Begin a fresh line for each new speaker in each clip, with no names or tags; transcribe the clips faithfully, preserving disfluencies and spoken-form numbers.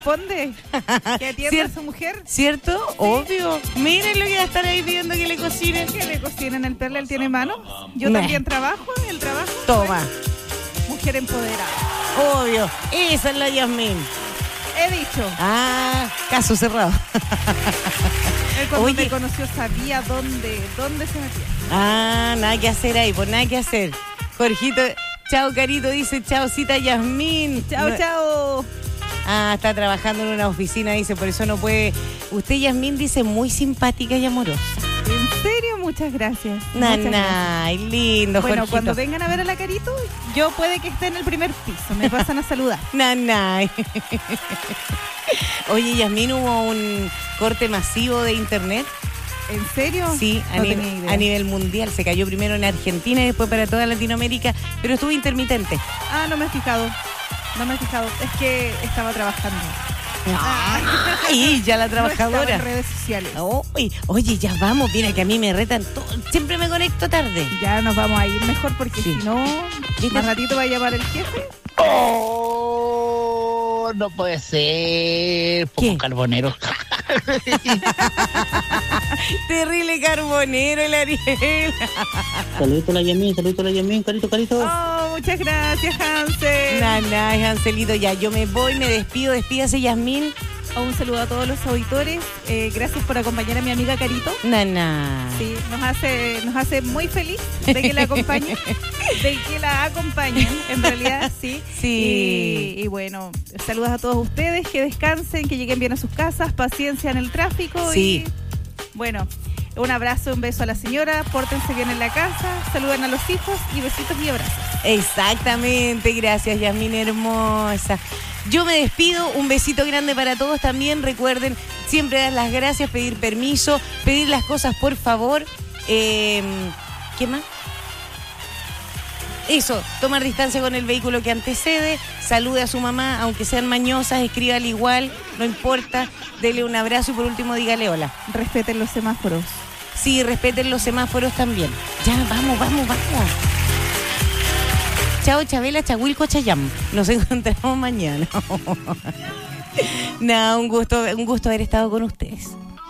responde que atienda a su mujer.
¿Cierto? Sí. Obvio. Miren lo que va a estar ahí pidiendo que le cocinen.
Que le cocinen el perla, él tiene manos. Yo nah. también trabajo, el trabajo.
Toma.
Mujer empoderada.
Obvio. Esa es la Yasmín.
He dicho.
Ah, caso cerrado.
Él cuando Oye. me conoció sabía dónde, dónde se metía.
Ah, nada que hacer ahí, pues nada que hacer. Jorgito, chao Carito, dice chao cita Yasmín.
Chao, no. chao.
Ah, está trabajando en una oficina, dice, por eso no puede. Usted, Yasmín, dice muy simpática y amorosa.
¿En serio? Muchas gracias.
Nanay, lindo,
Bueno,
Jorgito.
Cuando vengan a ver a la Carito, yo puede que esté en el primer piso, me pasan a saludar.
Nanay. Oye, Yasmín, hubo un corte masivo de internet.
¿En serio?
Sí, a,
no
nivel, a nivel mundial. Se cayó primero en Argentina y después para toda Latinoamérica, pero estuvo intermitente.
Ah, no me he fijado. No me he fijado. Es que estaba trabajando.
Ay, ya la trabajadora.
No estaba en redes sociales.
Oh, oye, ya vamos. Mira que a mí me retan todo. Siempre me conecto tarde.
Ya nos vamos a ir mejor porque sí. si no, más ratito va a llamar el jefe.
Oh, no puede ser. Poco carbonero.
Terrible carbonero el Ariel.
Saludito a la Yasmín, saludito a la Yasmín, carito, carito.
Oh, muchas gracias, Hansel.
Nana, Hanselito, ya yo me voy, me despido, despídase Yasmín.
Oh, un saludo a todos los auditores. Eh, gracias por acompañar a mi amiga Carito.
Nana.
Sí, nos hace, nos hace muy feliz de que la acompañen, de que la acompañen, en realidad, sí.
Sí.
Y, y bueno, saludos a todos ustedes, que descansen, que lleguen bien a sus casas, paciencia en el tráfico.
Sí.
Y bueno, un abrazo, un beso a la señora, pórtense bien en la casa, saluden a los hijos y besitos y abrazos.
Exactamente, gracias Yasmín hermosa. Yo me despido, un besito grande para todos también. Recuerden siempre dar las gracias, pedir permiso, pedir las cosas por favor. Eh, ¿Qué más? Eso, tomar distancia con el vehículo que antecede, salude a su mamá, aunque sean mañosas, escríbale igual, no importa, dele un abrazo y por último dígale hola.
Respeten los semáforos.
Sí, respeten los semáforos también. Ya, vamos, vamos, vamos. Chao, Chabela, Chahuilco, Chayam. Nos encontramos mañana. No, un gusto, un gusto haber estado con ustedes.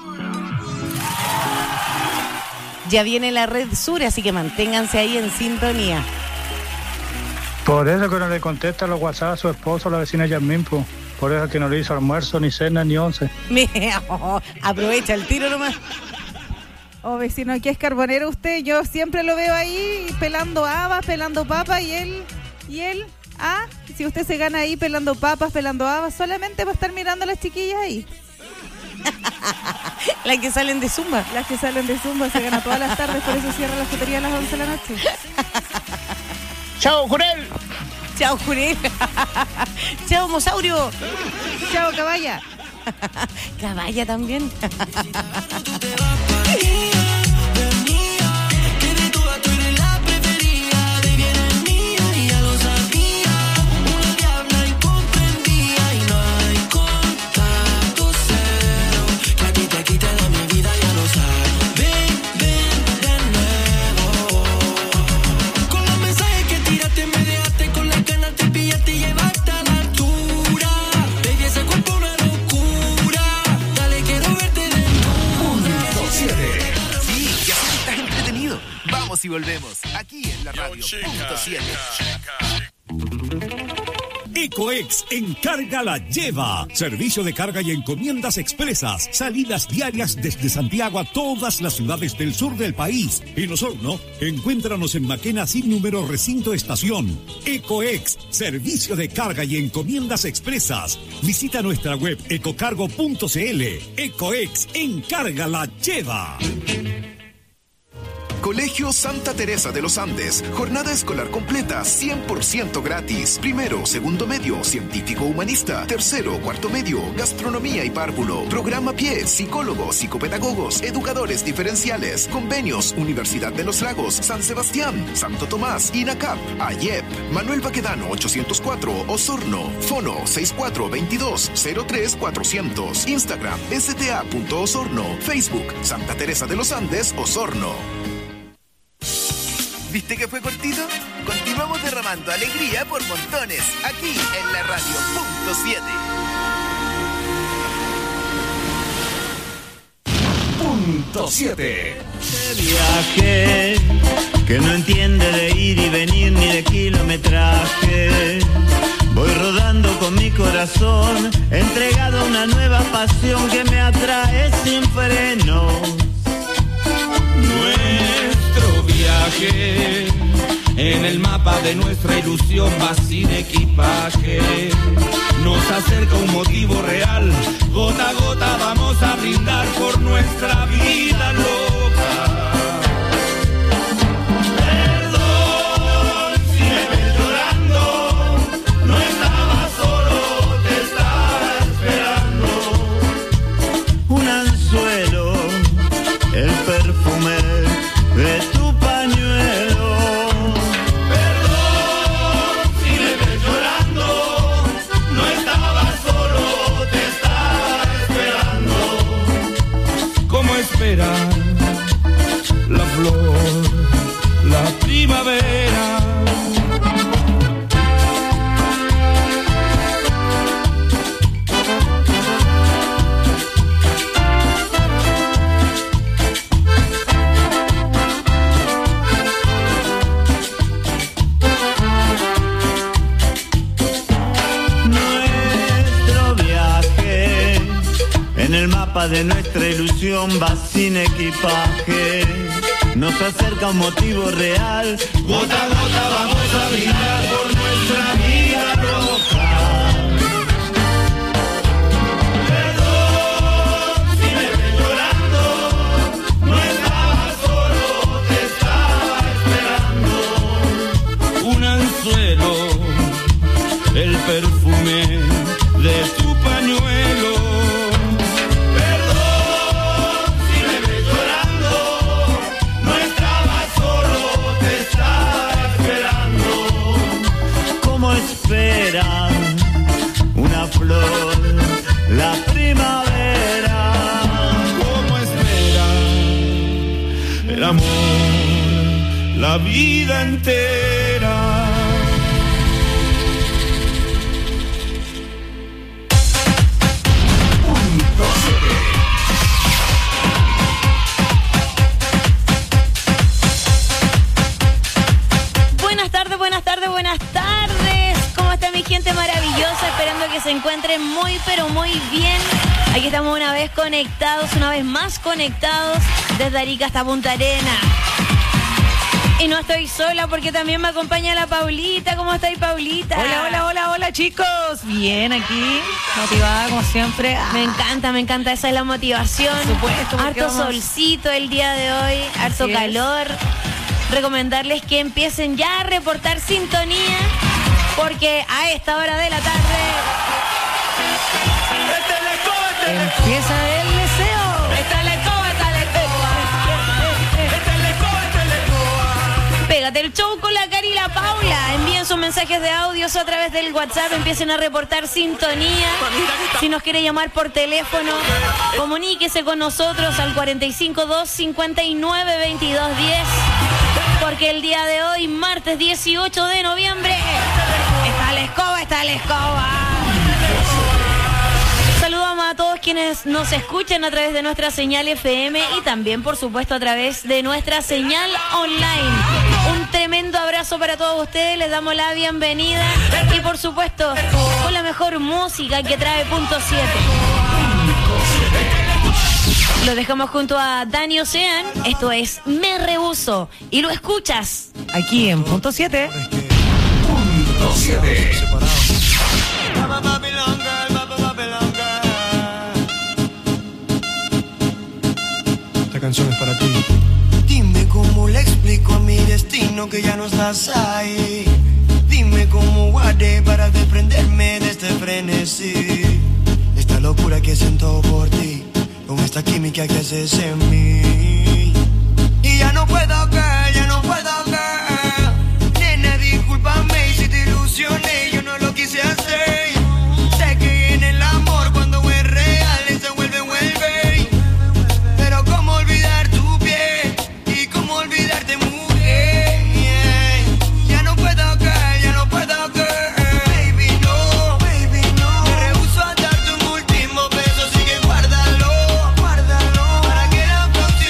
Ya viene la Red Sur, así que manténganse ahí en sintonía.
Por eso que no le contesta los WhatsApp a su esposo, la vecina Yasmín, po. Por eso que no le hizo almuerzo, ni cena, ni once.
Oh, aprovecha el tiro nomás.
Oh, vecino, ¿qué es carbonero usted? Yo siempre lo veo ahí pelando habas, pelando papas y él, y él, ah, si usted se gana ahí pelando papas, pelando habas, solamente va a estar mirando a las chiquillas ahí.
Las que salen de Zumba.
Las que salen de Zumba se gana todas las tardes, por eso cierra la frutería a las once de la noche.
¡Chao, Jurel!
¡Chao, Jurel! ¡Chao, Mosaurio!
¡Chao, Caballa!
Caballa también.
Y volvemos aquí en la radio punto siete.
Ecoex Encarga la Lleva. Servicio de carga y encomiendas expresas. Salidas diarias desde Santiago a todas las ciudades del sur del país. En Osorno, encuéntranos en Maquena sin número recinto estación. Ecoex, servicio de carga y encomiendas expresas. Visita nuestra web ecocargo punto cl. Ecoex Encarga la Lleva.
Colegio Santa Teresa de los Andes. Jornada escolar completa, cien por ciento gratis. Primero, segundo medio, científico humanista. Tercero, cuarto medio, gastronomía y párvulo. Programa Pie, psicólogos, psicopedagogos, educadores diferenciales. Convenios, Universidad de los Lagos, San Sebastián, Santo Tomás, INACAP, AYEP. Manuel Baquedano, ochocientos cuatro, Osorno. Fono, sesenta y cuatro veintidós cero tres cuatrocientos. Instagram, s t a punto osorno. Facebook, Santa Teresa de los Andes, Osorno.
¿Viste que fue cortito? Continuamos derramando alegría por montones aquí en la radio punto siete.
punto siete.
Viaje que no entiende de ir y venir ni de kilometraje. Voy rodando con mi corazón, entregado a una nueva pasión que me atrae sin frenos.
Nuestro viaje en el mapa de nuestra ilusión va sin equipaje. Nos acerca un motivo real, gota a gota vamos a brindar por nuestra vida loca. Perdón si me ves llorando, no estaba solo, te estaba esperando.
Un anzuelo, el perfume de tu pañuelo.
Perdón si me ves llorando, no estaba solo, te estaba esperando. ¿Cómo esperar la flor, la primavera?
En el mapa de nuestra ilusión va sin equipaje. Nos acerca un motivo real.
Gota a gota vamos a brindar por nuestra vida roja. Perdón si me ves llorando, no estaba solo, te estaba esperando. Un anzuelo, el perfume de tu pañuelo.
Esperan una flor, la primavera.
¿Cómo esperan el amor, la vida entera?
Buenas tardes, buenas tardes, buenas tardes. ¿Cómo está mi gente maravillosa? Esperando que se encuentren muy, pero muy bien. Aquí estamos una vez conectados, una vez más conectados desde Arica hasta Punta Arenas. Y no estoy sola porque también me acompaña la Paulita. ¿Cómo estáis, Paulita?
Hola, hola, hola, hola, chicos. Bien, aquí, motivada como siempre. Ah.
Me encanta, me encanta. Esa es la motivación.
Por supuesto.
Harto
vamos...
solcito el día de hoy, harto
Así
calor. Es. Recomendarles que empiecen ya a reportar sintonía, porque a esta hora de la tarde
empieza el deseo.
esta la escoba, esta la escoba. Esta la escoba, esta la escoba. Pégate el show con la Cari y la Paula. Envíen sus mensajes de audios a través del WhatsApp. Empiecen a reportar sintonía. Si nos quiere llamar por teléfono, comuníquese con nosotros al cuarenta y cinco, dos cincuenta y nueve, veintidós diez. Porque el día de hoy, martes dieciocho de noviembre, está la escoba, está la escoba. Saludamos a todos quienes nos escuchan a través de nuestra señal F M y también, por supuesto, a través de nuestra señal online. Un tremendo abrazo para todos ustedes, les damos la bienvenida y, por supuesto, con la mejor música que trae Punto siete. Lo dejamos junto a Dani Ocean. Esto es Me Rehuso y lo escuchas
aquí en Punto siete.
Punto siete.
Esta canción es para ti. Dime cómo le explico a mi destino que ya no estás ahí. Dime cómo guardé para desprenderme de este frenesí. Esta locura que siento por ti, con esta química que haces en mí. Y ya no puedo caer, ya no puedo caer. Nena, discúlpame si te ilusioné, yo no lo quise hacer. Sé que en el amor cuando es real se vuelve, vuelve. Pero cómo olvidar tu piel y cómo olvidarte, mujer. Ya no puedo caer, ya no puedo caer. Baby, no, baby, no. Me rehuso a darte un último beso, así que guárdalo, guárdalo. Para que la próxima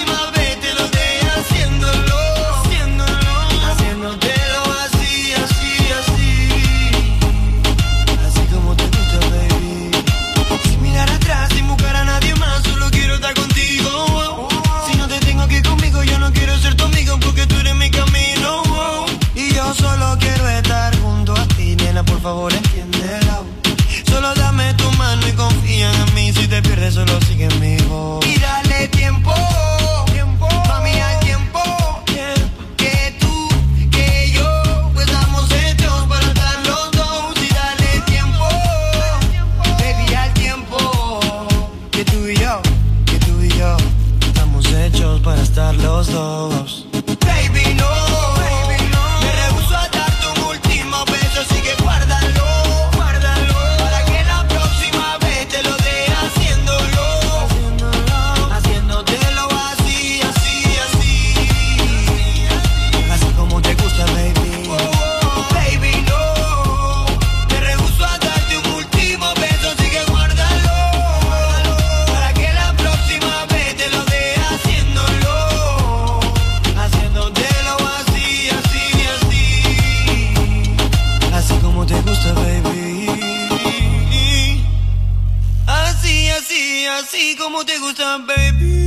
así, así como te gusta, baby.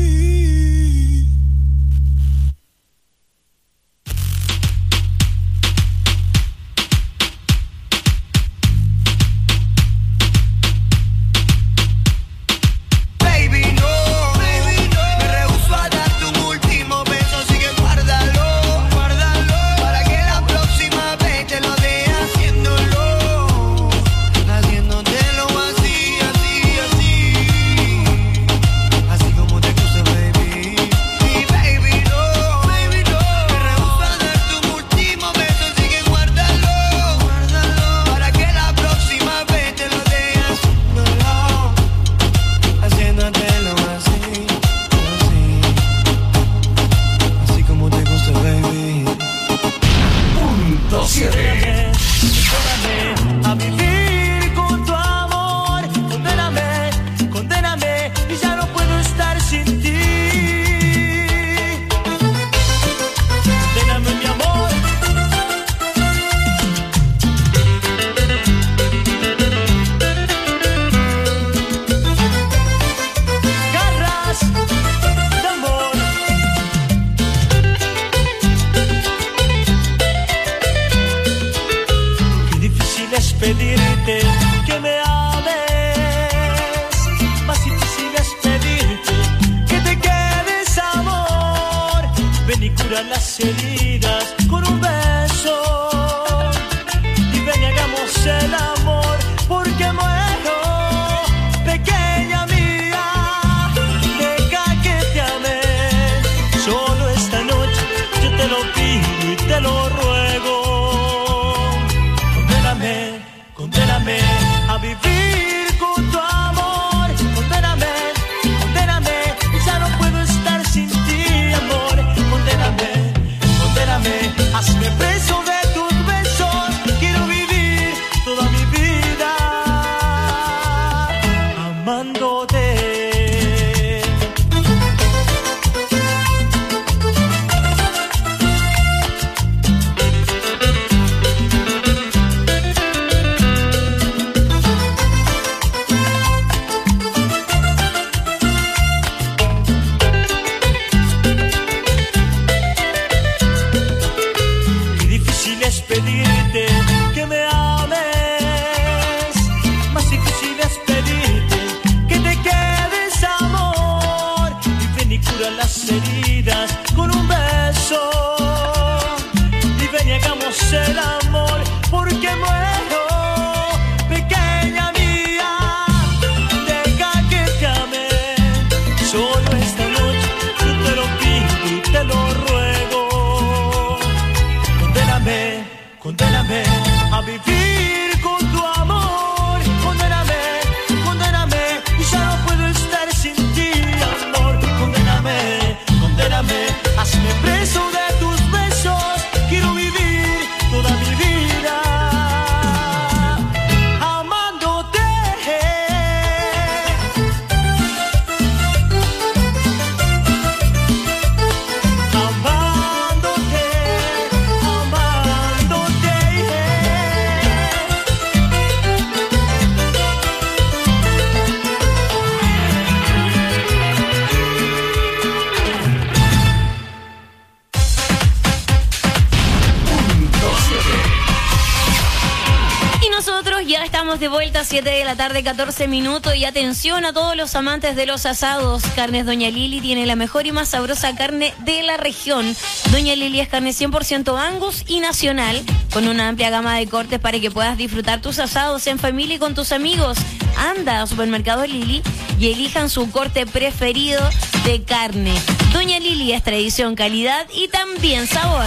De vuelta, siete de la tarde, catorce minutos. Y atención a todos los amantes de los asados. Carnes Doña Lili tiene la mejor y más sabrosa carne de la región. Doña Lili es carne cien por ciento Angus y nacional, con una amplia gama de cortes para que puedas disfrutar tus asados en familia y con tus amigos. Anda a Supermercado Lili y elijan su corte preferido de carne. Doña Lili es tradición, calidad y también sabor.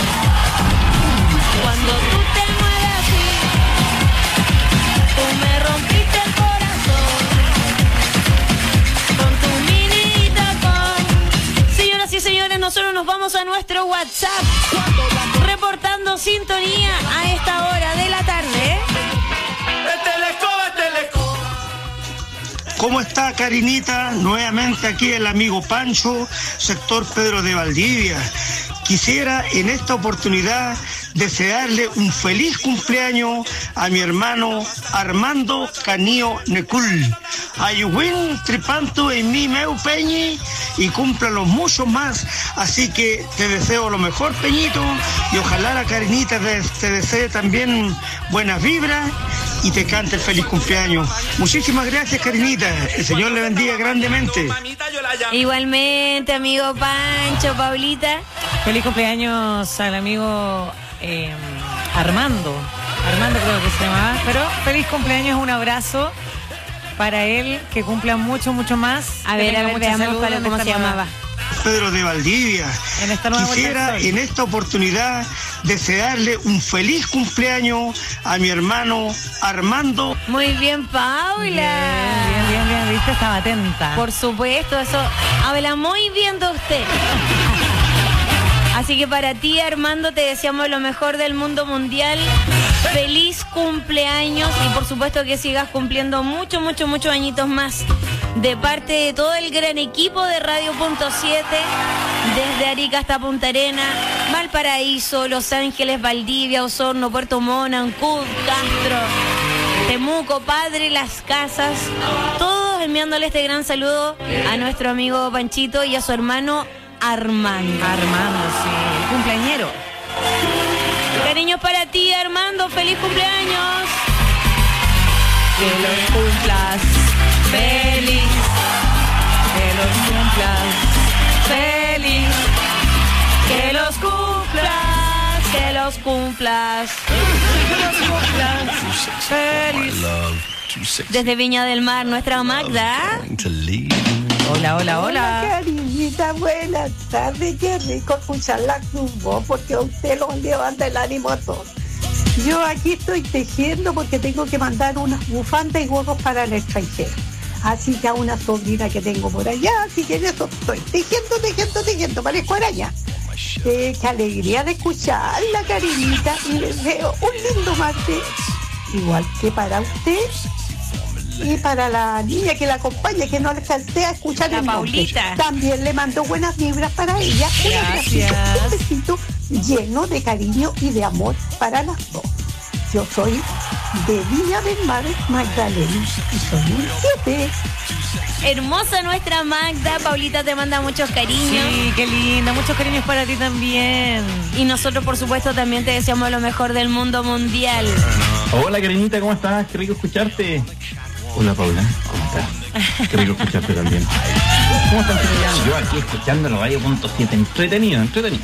Cuando tú te mueves así, tú me rompiste el corazón con tu mini tacón. Señoras y señores, nosotros nos vamos a nuestro WhatsApp reportando sintonía a esta hora de la tarde.
¿Cómo está, Karinita? Nuevamente aquí el amigo Pancho, sector Pedro de Valdivia.
quisiera en esta oportunidad desearle un feliz cumpleaños a mi hermano Armando Canío Necul. Ayuwin tripanto en mi meu Peñi y cúmplalo mucho más. Así que te deseo lo mejor, Peñito, y ojalá la Karinita te, te desee también buenas vibras y te cante el feliz cumpleaños. Muchísimas gracias, Karinita. El Señor le bendiga grandemente.
Igualmente, amigo Pancho, Paulita.
Feliz cumpleaños al amigo eh, Armando. Armando creo que se llamaba. Pero feliz cumpleaños, un abrazo para él, que cumpla mucho, mucho más.
A ver, a ver, veamos para cómo se llamaba.
Pedro de Valdivia.
En esta nueva
Quisiera en esta oportunidad desearle un feliz cumpleaños a mi hermano Armando.
Muy bien, Paula.
Bien, bien, bien, bien, viste, estaba atenta.
Por supuesto, eso habla muy bien de usted. Así que para ti, Armando, te deseamos lo mejor del mundo mundial. Feliz cumpleaños y por supuesto que sigas cumpliendo mucho, mucho, muchos añitos más. De parte de todo el gran equipo de Radio Punto siete, desde Arica hasta Punta Arena, Valparaíso, Los Ángeles, Valdivia, Osorno, Puerto Montt, Ancud, Castro, Temuco, Padre Las Casas, todos enviándole este gran saludo a nuestro amigo Panchito y a su hermano Armando.
Armando, sí, cumpleañero.
Cariños para ti, Armando, feliz cumpleaños.
Que los cumplas feliz, que los cumplas feliz,
que los cumplas, que los cumplas,
que los cumplas feliz.
Desde Viña del Mar, nuestra Magda.
Hola, hola, hola.
Hola, Karinita, buenas tardes. Qué rico escucharla con vos, porque a usted lo levanta el ánimo a todos. Yo aquí estoy tejiendo porque tengo que mandar unas bufandas y gorros para el extranjero. Así que a una sobrina que tengo por allá, así que en eso estoy tejiendo, tejiendo, tejiendo, parezco araña. Eh, qué alegría de escucharla, Karinita, y les deseo un lindo martes, igual que para usted y para la niña que la acompaña, que no alcancé a escuchar
la
el
Paulita.
nombre. También le mando buenas vibras para ella.
Gracias.
Un besito lleno de cariño y de amor para las dos. Yo soy de Viña del Mar, Magdalena, y soy un siete.
Hermosa nuestra Magda. Paulita te manda muchos cariños.
Sí, qué linda, muchos cariños para ti también.
Y nosotros, por supuesto, también te deseamos lo mejor del mundo mundial.
Hola, Karinita, ¿cómo estás? Qué rico escucharte. Hola, Paula, ¿cómo estás? Qué rico escucharte también. ¿Cómo estás? Yo aquí escuchando la Radio Punto siete. Entretenido, entretenido.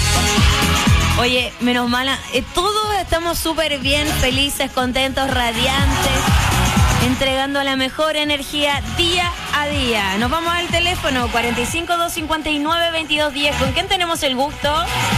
Oye, menos mala, eh, todos estamos súper bien, felices, contentos, radiantes, entregando la mejor energía día a día. Nos vamos al teléfono cuarenta y cinco, doscientos cincuenta y nueve, veintidós diez. ¿Con quién tenemos el gusto?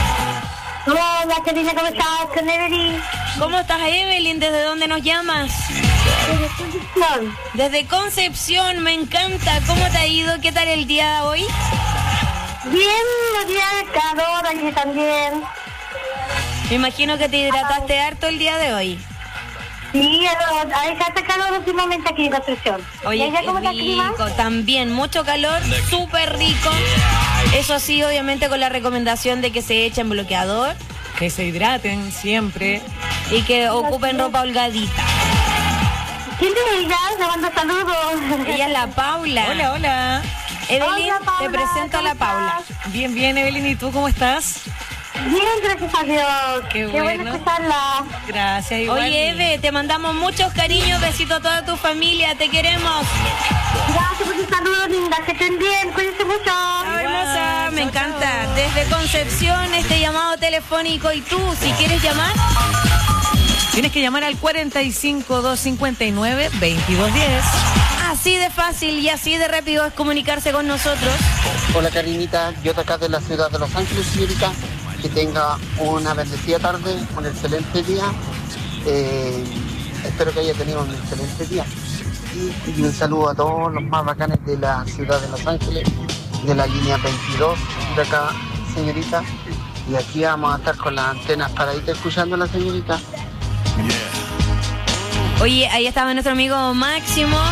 Hola, Karina, ¿cómo estás? Con Evelyn.
¿Cómo estás, Evelyn? ¿Desde dónde nos llamas?
Desde Concepción.
Desde Concepción, me encanta. ¿Cómo te ha ido? ¿Qué tal el día de hoy?
Bien, los días de calor allí también.
Me imagino que te hidrataste harto el día de hoy.
Sí, hay harta calor últimamente aquí en Concepción.
Oye,
¿Y allá cómo está el clima?
También, mucho calor, súper rico. Eso sí, obviamente con la recomendación de que se echen bloqueador.
Que se hidraten siempre.
Y que ocupen ropa holgadita.
¿Quién es ella? Le mando saludos.
Ella es la Paula.
Hola, hola.
Evelyn,
Hola, Paula,
te presento a la Paula.
estás?
Bien, bien, Evelyn, ¿y tú cómo estás?
Bien, gracias a Dios.
Qué
Qué
bueno.
bueno escucharla.
Gracias, igual.
Oye, Eve, te mandamos muchos cariños, besitos a toda tu familia, te queremos.
Gracias por tus saludos, linda. Que estén bien, cuídense mucho.
Chao, hermosa, me encanta. Desde Concepción, este llamado telefónico. Y tú, si quieres llamar,
tienes que llamar al cuarenta y cinco, doscientos cincuenta y nueve, veintidós diez.
así de fácil y así de rápido es comunicarse con nosotros.
Hola, Karinita, yo de acá de la ciudad de Los Ángeles, señorita. Que tenga una bendecida tarde, un excelente día. Eh, espero que haya tenido un excelente día. Y, y un saludo a todos los más bacanes de la ciudad de Los Ángeles, de la línea veintidós de acá, señorita. Y aquí vamos a estar con las antenas paraditas escuchando a la señorita.
Oye, ahí estaba nuestro amigo Máximo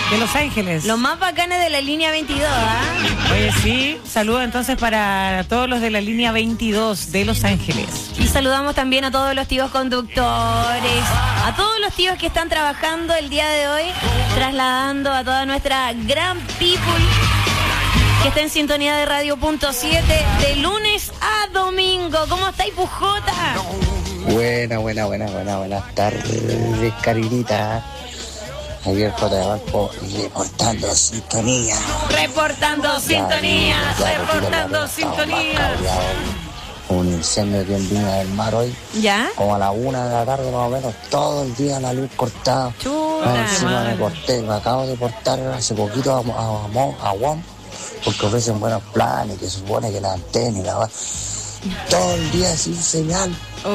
De Los Ángeles.
Los más bacanes de la línea veintidós, ¿ah?
Oye, sí. Saludos entonces para todos los de la línea veintidós de Los Ángeles.
Y saludamos también a todos los tíos conductores, a todos los tíos que están trabajando el día de hoy, trasladando a toda nuestra gran people que está en sintonía de Radio Punto siete de lunes a domingo. ¿Cómo estáis, Pujota?
Buena, buena, buena, buena, buenas tardes, Karinita. Javier J. de Valpo, reportando sintonía.
Reportando
Ya,
sintonía,
ya,
reportando
ya,
sintonía.
Un incendio aquí en Viña del Mar hoy.
¿Ya?
Como a la una de la tarde más o menos, todo el día la luz cortada.
Chuta,
encima
madre.
me corté, me acabo de portar hace poquito a, a, a, a W A M, porque ofrecen buenos planes, que se supone que la antena y la va. Todo el día sin señal.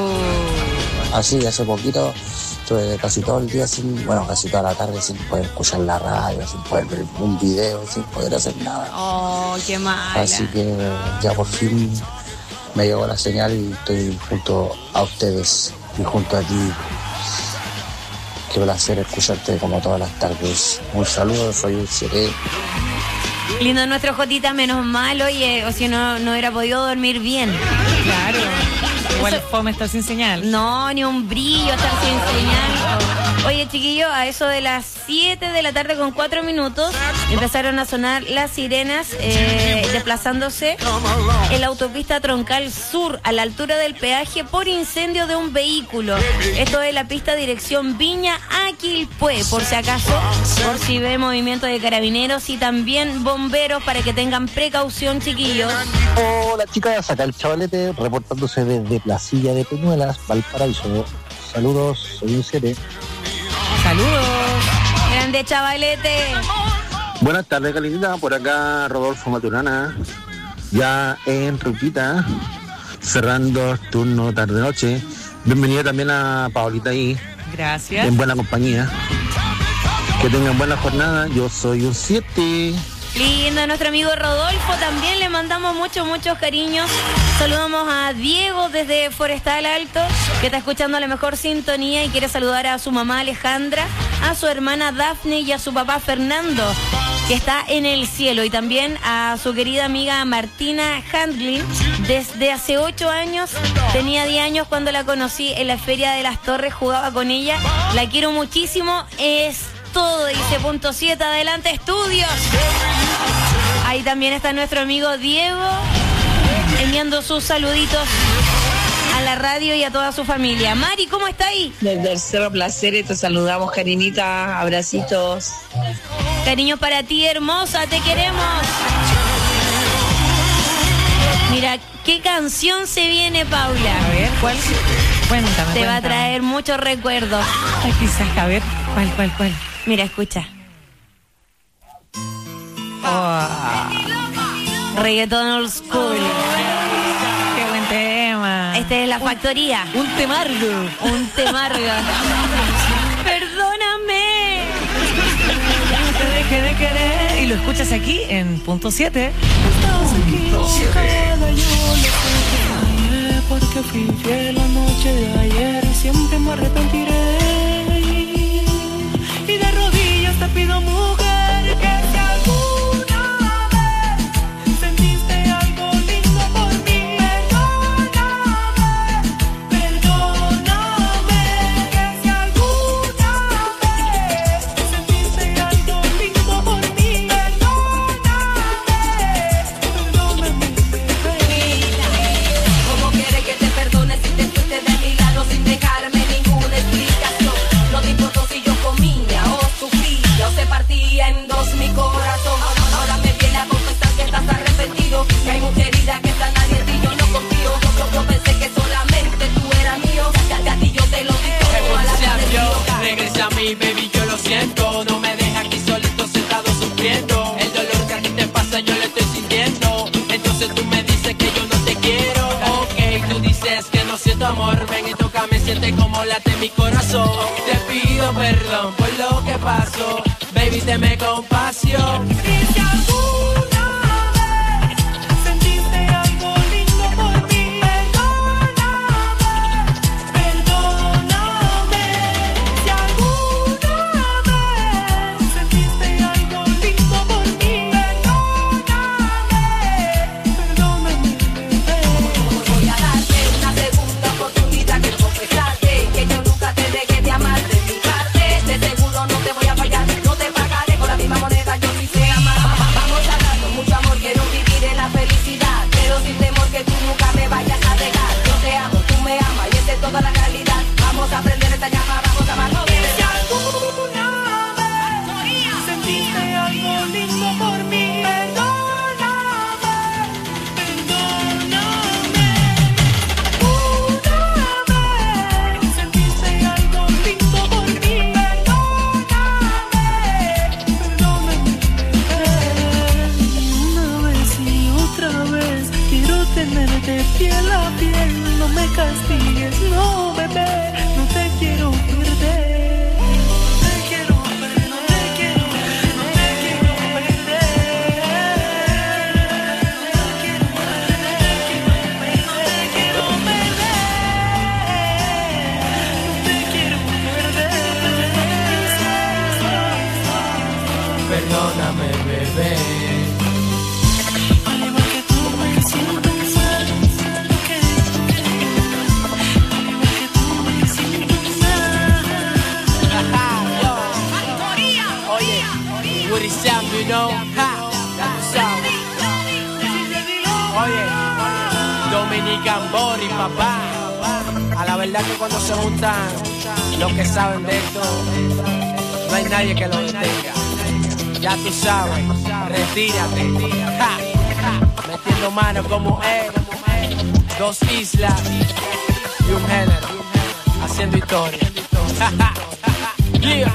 Oh.
Así, hace poquito estuve casi todo el día sin, bueno, casi toda la tarde sin poder escuchar la radio, sin poder ver un video, sin poder hacer nada.
Oh, qué mal.
Así que ya por fin me llegó la señal y estoy junto a ustedes y junto a ti. Qué placer escucharte como todas las tardes. Un saludo, soy un Seré.
Lindo nuestro Jotita, menos mal, oye, o si no, no hubiera podido dormir bien.
Claro. Igual fome estar sin señal.
No, ni un brillo estar sin señal. Oye, chiquillos, a eso de las siete de la tarde con cuatro minutos empezaron a sonar las sirenas eh, desplazándose en la autopista Troncal Sur a la altura del peaje por incendio de un vehículo. Esto es la pista dirección Viña a Quilpué, por si acaso, por si ve movimiento de carabineros y también bomberos para que tengan precaución, chiquillos.
Hola chicas, acá el chavalete reportándose desde Placilla de Peñuelas, Valparaíso. Saludos, soy un Seré.
Saludos. Grande chavalete.
Buenas tardes, Calinita. Por acá Rodolfo Maturana, ya en Ruquita, cerrando el turno tarde-noche. Bienvenida también a Paolita ahí.
Gracias.
En buena compañía. Que tengan buena jornada. Yo soy un siete.
Lindo, nuestro amigo Rodolfo, también le mandamos muchos, muchos cariños. Saludamos a Diego desde Forestal Alto, que está escuchando la mejor sintonía y quiere saludar a su mamá Alejandra, a su hermana Dafne y a su papá Fernando, que está en el cielo, y también a su querida amiga Martina Handlin. Desde hace ocho años, tenía diez años cuando la conocí en la Feria de las Torres, jugaba con ella. La quiero muchísimo, es todo, dice Punto siete, adelante estudios. Ahí también está nuestro amigo Diego enviando sus saluditos a la radio y a toda su familia. Mari, ¿cómo está ahí?
Desde el Cerro Placeres te saludamos, Karinita, abracitos.
Cariños para ti, hermosa, te queremos. Mira, ¿qué canción se viene, Paula?
A ver, ¿cuál? Cuéntame,
Te
cuéntame.
va a traer muchos recuerdos.
Ay, quizás, a ver, ¿cuál, cuál, cuál?
Mira, escucha.
Oh.
Reggaeton old school.
Qué buen tema.
Este es La Factoría.
Un temargo.
Un temargo. Perdóname.
Te dejé de querer. Y lo escuchas aquí en Punto siete.
Porque fui fiel la noche de ayer y siempre me arrepentiré. Y de rodillas te pido, mujer, que si alguna vez sentiste algo lindo por mí, perdóname, perdóname, que si alguna vez sentiste algo lindo por mí, perdóname, perdóname.
¿Cómo quieres que te perdone si te fuiste de mi lado sin dejarme ninguna explicación? No te importó si yo comía o sufría o se partía en dos mi corazón. Ahora me viene a confesar que estás arrepentido, que hay mucha herida que está nadie en ti, yo no confío. Yo, yo pensé que solamente tú eras mío, ya, ya a ti yo te lo di todo a la
Yo, regresa a mí, baby, yo lo siento. No me dejes aquí solito sentado sufriendo. El dolor que a ti te pasa yo lo estoy sintiendo. Entonces tú me dices que yo no te quiero. Ok, tú dices que no siento amor. Ven y tócame, siente como late mi corazón. Te pido perdón por lo que pasó. Baby, deme compasión. Y si alguna vez sentiste algo lindo por mí, perdóname, perdóname. Si alguna vez sentiste tenerte piel a piel. No me castigues, no, bebé, no te quiero perder. No te quiero perder, no te quiero, no te quiero perder. No te quiero perder, no te quiero perder.
Perdóname, bebé. Woody Sound, you know, ha, that's sound. Oye, Dominican Body, papá. A la verdad que cuando se juntan los que saben de esto, no hay nadie que lo detenga. Ya tú sabes, retírate, ja, metiendo mano como él. Dos islas y un género, haciendo historia. Ja, ja, yeah.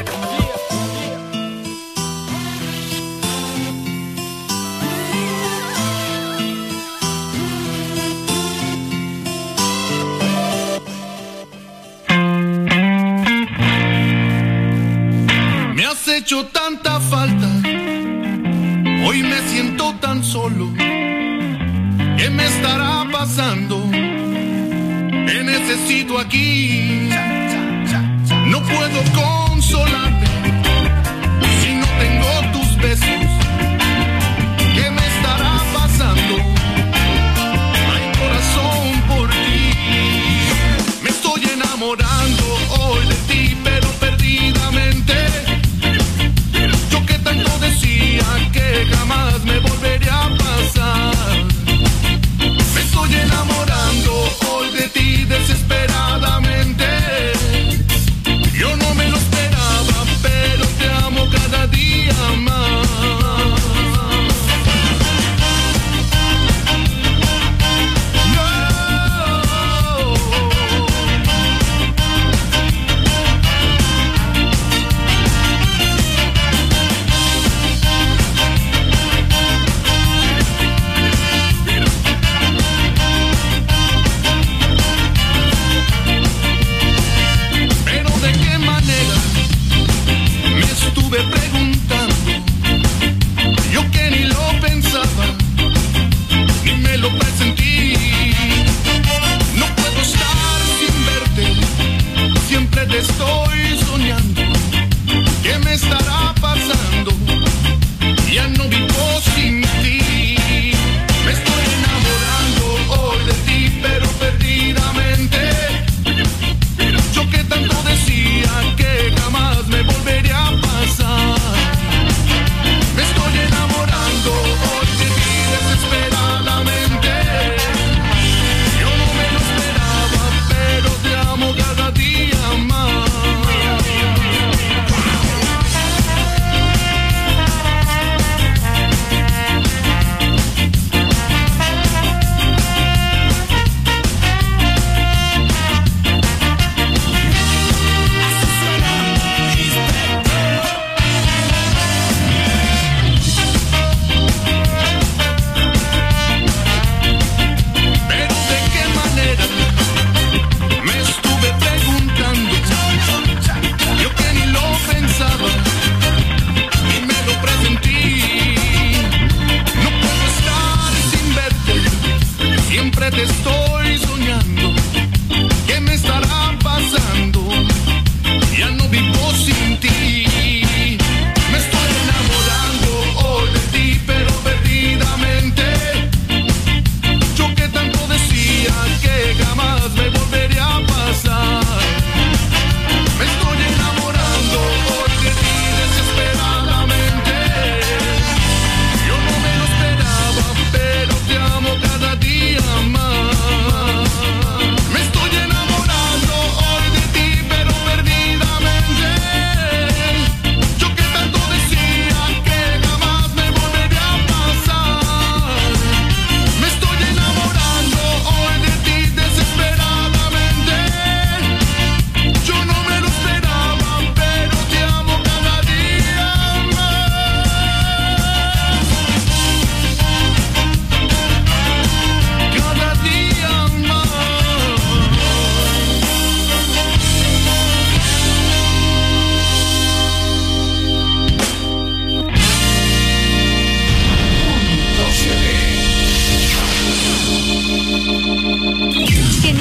Hecho tanta falta, hoy me siento tan solo. ¿Qué me estará pasando? Te necesito aquí. No puedo consolarme si no tengo tus besos. ¿Qué me estará pasando? Hay corazón por ti. Me estoy enamorando hoy de ti, pero perdidamente. Que jamás me volvería a pasar. Me estoy enamorando hoy de ti desesperadamente. Yo no me lo esperaba, pero te amo cada día más.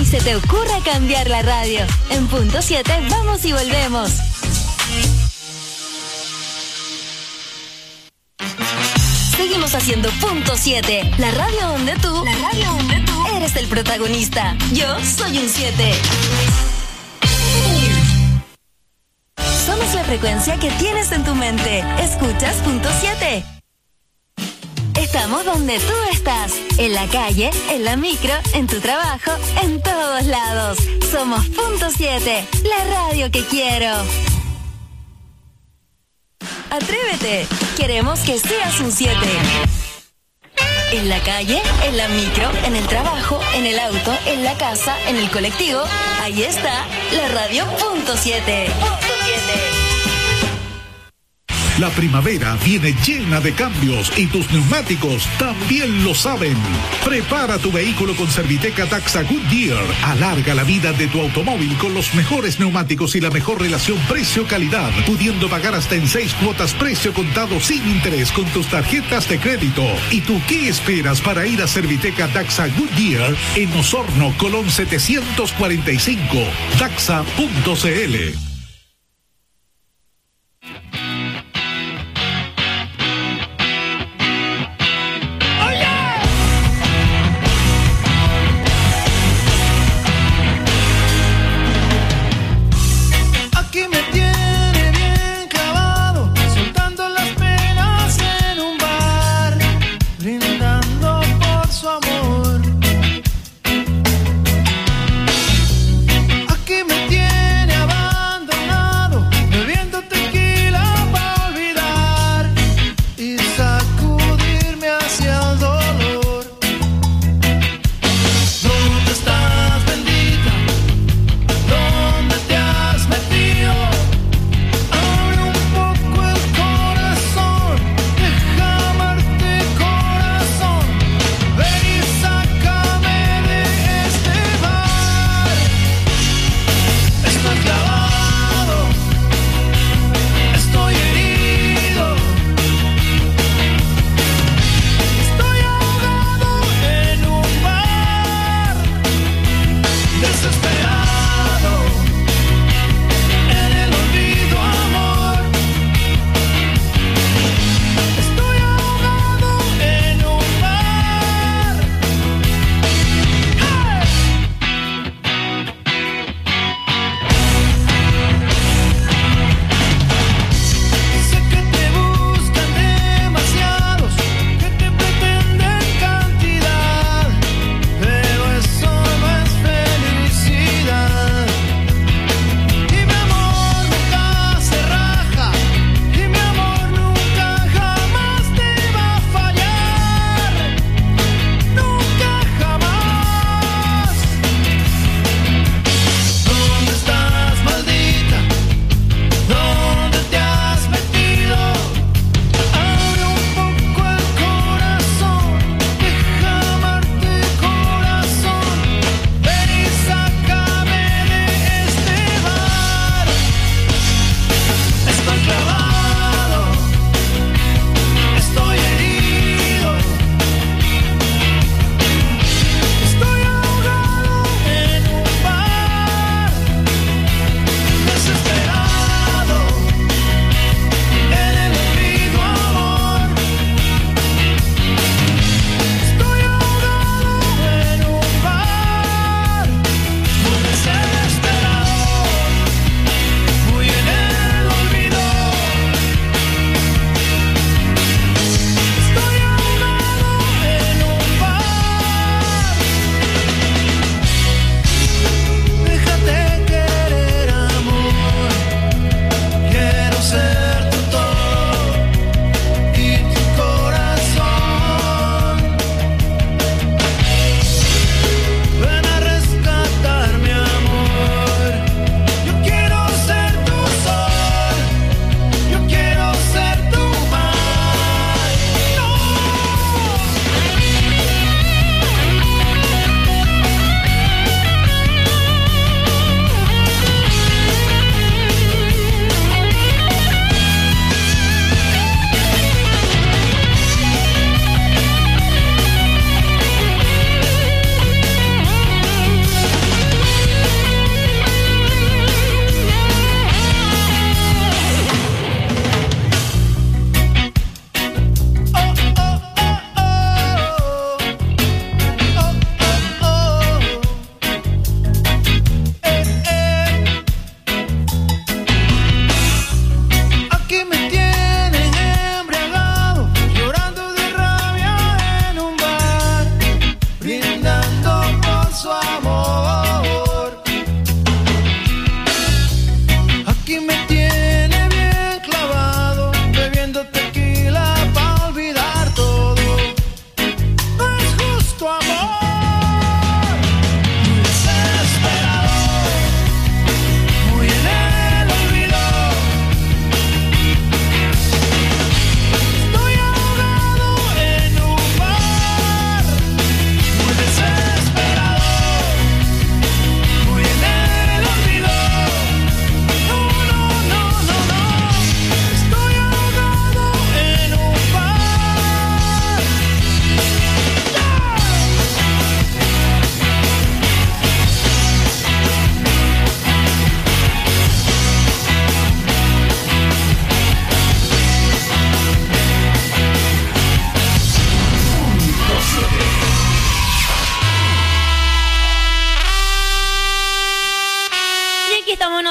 se te ocurra cambiar la radio. En punto siete vamos y volvemos. Seguimos haciendo punto siete, la radio donde tú, la radio donde tú eres el protagonista. Yo soy un siete. Somos la frecuencia que tienes en tu mente. Escuchas punto siete. Estamos donde tú estás, en la calle, en la micro, en tu trabajo, en todos lados. Somos punto siete, la radio que quiero. Atrévete, queremos que seas un siete. En la calle, en la micro, en el trabajo, en el auto, en la casa, en el colectivo, ahí está la radio punto siete. Punto siete.
La primavera viene llena de cambios y tus neumáticos también lo saben. Prepara tu vehículo con Serviteca Daxa Goodyear. Alarga la vida de tu automóvil con los mejores neumáticos y la mejor relación precio-calidad, pudiendo pagar hasta en seis cuotas precio contado sin interés con tus tarjetas de crédito. ¿Y tú qué esperas para ir a Serviteca Daxa Goodyear en Osorno, Colón setecientos cuarenta y cinco? Daxa punto c l.
Aquí me tiene abandonado.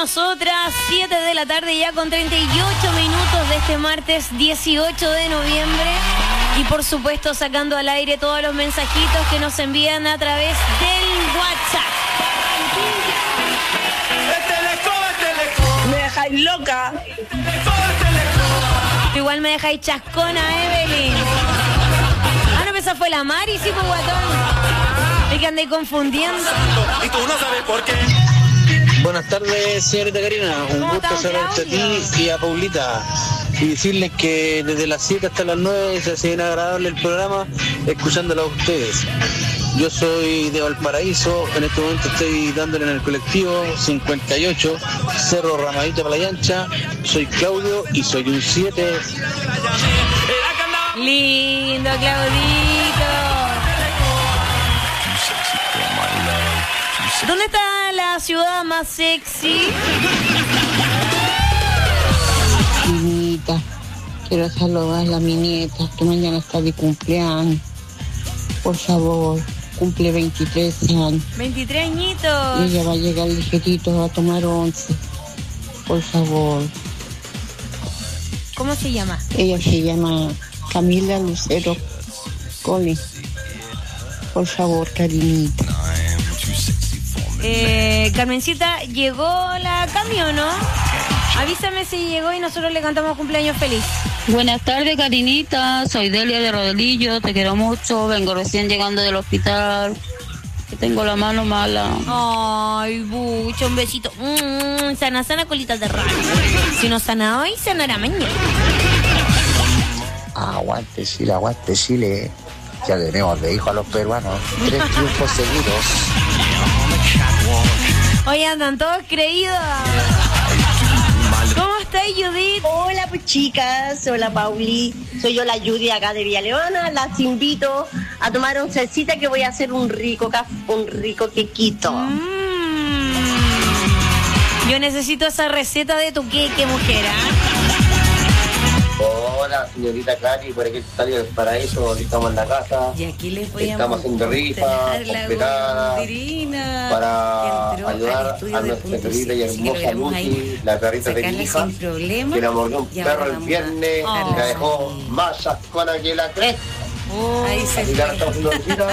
nosotras, siete de la tarde ya con treinta y ocho minutos de este martes dieciocho de noviembre. Y por supuesto sacando al aire todos los mensajitos que nos envían a través del WhatsApp.
Me dejáis loca.
Igual me dejáis chascona, Evelyn. Ah, no, esa fue la Mari, sí, pues guatón. Es que andé confundiendo.
Y tú no sabes por qué.
Buenas tardes, señorita Karina. Un gusto saludarte a ti y a Paulita. Y decirles que desde las siete hasta las nueve se hace bien agradable el programa, escuchándolo a ustedes. Yo soy de Valparaíso, en este momento estoy dándole en el colectivo cincuenta y ocho, Cerro Ramadito Playa Ancha. Soy Claudio y soy un siete.
Lindo, Claudito. ¿Dónde está la ciudad más sexy?
Niñita, quiero saludar a mi nieta que mañana está de cumpleaños. Por favor, cumple veintitrés años.
veintitrés añitos.
Y ella va a llegar ligerito a tomar once. Por favor.
¿Cómo se llama?
Ella se llama Camila Lucero Cole. Por favor, Karinita.
Eh, Carmencita, ¿llegó la camión, no? Avísame si llegó y nosotros le cantamos cumpleaños feliz.
Buenas tardes, Karinita. Soy Delia de Rodelillo. Te quiero mucho. Vengo recién llegando del hospital. Que tengo la mano mala.
Ay, bucho, un besito. Mm, sana, sana, colita de rana. Si no sana hoy, sanará mañana.
Aguante Chile, aguante Chile. Ya tenemos de hijo a los peruanos. Tres triunfos seguidos.
Hoy andan todos creídos. ¿Cómo estás, Judith?
Hola, pues chicas. Hola, Pauli. Soy yo, la Judy, acá de Villa Leona. Las invito a tomar oncecita que voy a hacer un rico café, un rico quequito.
Mm. Yo necesito esa receta de tu queque, mujer, ¿eh?
Hola, señorita Cari, por aquí está el paraíso, estamos en la casa.
Y aquí les voy
estamos
a
haciendo rifas, completadas, para ayudar a nuestra querida y hermosa Lucy, la perrita de mi hija, que la mordió un perro el viernes, oh, y la dejó más chascona que la cresta.
Oh, ahí se
Así que ahora estamos haciendo rifas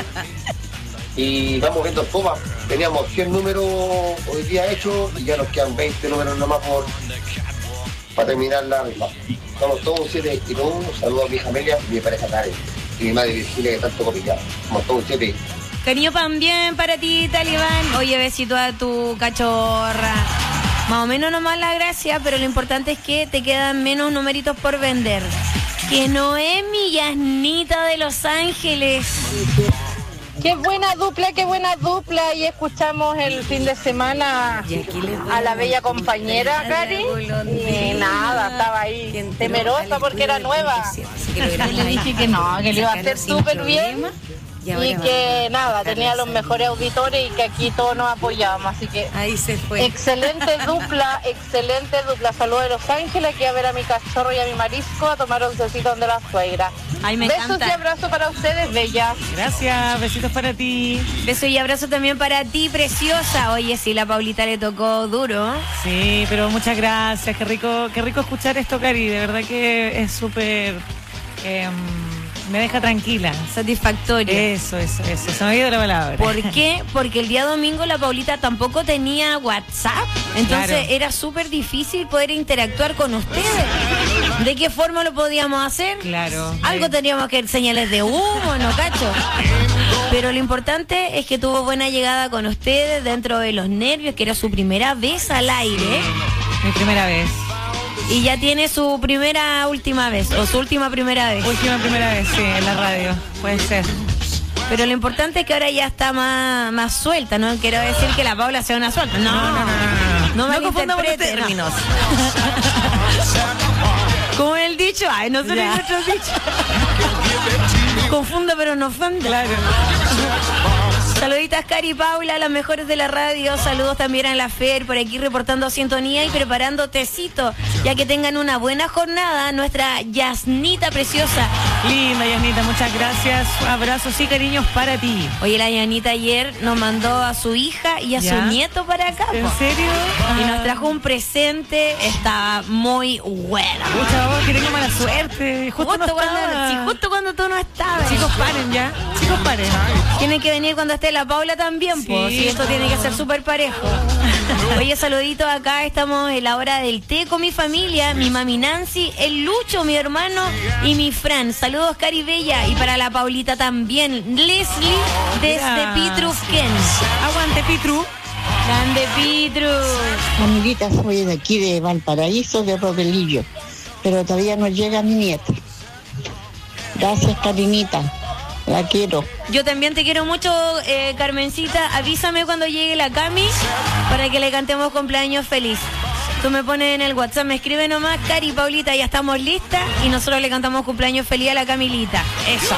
y vamos viendo espuma. Teníamos cien números hoy día hechos y ya nos quedan veinte números nomás por para terminar la rifa. Somos todos un siete y todo. Saludos a mi familia y mi pareja Karen y mi madre Virginia, que tanto copia. Somos todos un siete.
Cariño también para ti, Talibán. Oye, besito a tu cachorra. Más o menos nomás la gracia, pero lo importante es que te quedan menos numeritos por vender. Que Noemi Yasnita de Los Ángeles.
Qué buena dupla, qué buena dupla. Y escuchamos el fin de semana a la bella compañera, Cari. Y nada, estaba ahí temerosa porque era nueva. Le dije que no, que le iba a hacer súper bien. Y que nada, tenía los mejores auditores y que aquí todos nos apoyábamos. Así que
ahí se fue.
Excelente dupla, excelente dupla. Saludos de Los Ángeles, aquí a ver a mi cachorro y a mi marisco a tomar oncecito donde la suegra.
Ay, me
Besos
encanta.
y abrazos para ustedes, bellas.
Gracias, besitos para ti.
Beso y abrazo también para ti, preciosa. Oye, sí, la Paulita le tocó duro.
Sí, pero muchas gracias. Qué rico, qué rico escuchar esto, Cari. De verdad que es súper... Eh, me deja tranquila.
Satisfactorio.
Eso, eso, eso. Se me ha ido la palabra.
¿Por qué? Porque el día domingo la Paulita tampoco tenía WhatsApp. Entonces
Claro.
era súper difícil poder interactuar con ustedes. ¿De qué forma lo podíamos hacer?
Claro.
Algo teníamos que señales de humo, ¿no, cacho? Pero lo importante es que tuvo buena llegada con ustedes dentro de los nervios, que era su primera vez al aire.
Mi primera vez.
Y ya tiene su primera última vez, o su última primera vez.
Última primera vez, sí, en la radio. Puede ser.
Pero lo importante es que ahora ya está más, más suelta, no quiero decir que la Paula sea una suelta. No, no, no, no. No,
No confundamos los
malinterprete, no.
términos.
Como el dicho, ay, no sé nuestro dicho. Confunda pero no ofende.
Claro.
Saluditas, Cari y Paula, las mejores de la radio. Saludos también a la Fer, por aquí reportando sintonía y preparando tecito. Ya que tengan una buena jornada, nuestra Yasnita preciosa.
Linda, Yanita, muchas gracias. Abrazos y cariños para ti.
Oye, la Yanita ayer nos mandó a su hija y a
¿Ya?
su nieto para acá.
¿En
po.
serio?
Y
Ah.
nos trajo un presente, estaba muy buena.
Pucha, vos que tengo mala suerte. Justo,
Justo,
no
cuando,
estaba.
sí, justo cuando tú no estabas.
Chicos, paren ya. Chicos, paren.
Tienen que venir cuando esté la Paula también,
Sí.
pues. Y esto tiene que ser súper parejo. Oye, saluditos acá. Estamos en la hora del té con mi familia, mi mami Nancy, el Lucho, mi hermano y mi Fran. Saludos, Cari Bella. Y para la Paulita también. Leslie desde
Mira.
Pitrufken.
Aguante, Pitru.
Grande Pitru.
Amiguita, soy de aquí de Valparaíso, de Rodelillo, pero todavía no llega mi nieta. Gracias, Karinita. La quiero.
Yo también te quiero mucho, eh, Carmencita. Avísame cuando llegue la Cami para que le cantemos cumpleaños feliz. Tú me pones en el WhatsApp, me escribe nomás, Cari, Paulita, ya estamos listas y nosotros le cantamos cumpleaños feliz a la Camilita. Eso.